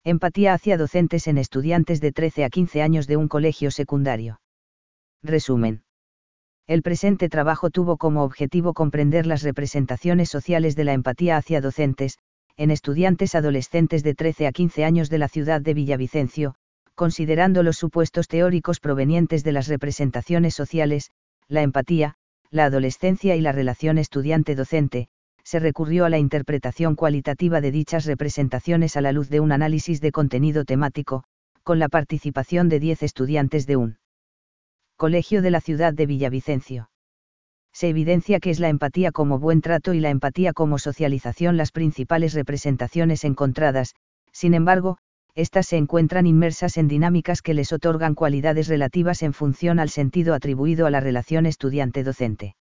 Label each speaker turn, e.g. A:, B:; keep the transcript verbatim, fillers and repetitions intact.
A: Empatía hacia docentes en estudiantes de trece a quince años de un colegio secundario. Resumen. El presente trabajo tuvo como objetivo comprender las representaciones sociales de la empatía hacia docentes, en estudiantes adolescentes de trece a quince años de la ciudad de Villavicencio, considerando los supuestos teóricos provenientes de las representaciones sociales, la empatía, la adolescencia y la relación estudiante-docente. Se recurrió a la interpretación cualitativa de dichas representaciones a la luz de un análisis de contenido temático, con la participación de diez estudiantes de un colegio de la ciudad de Villavicencio. Se evidencia que es la empatía como buen trato y la empatía como socialización las principales representaciones encontradas. Sin embargo, estas se encuentran inmersas en dinámicas que les otorgan cualidades relativas en función al sentido atribuido a la relación estudiante-docente.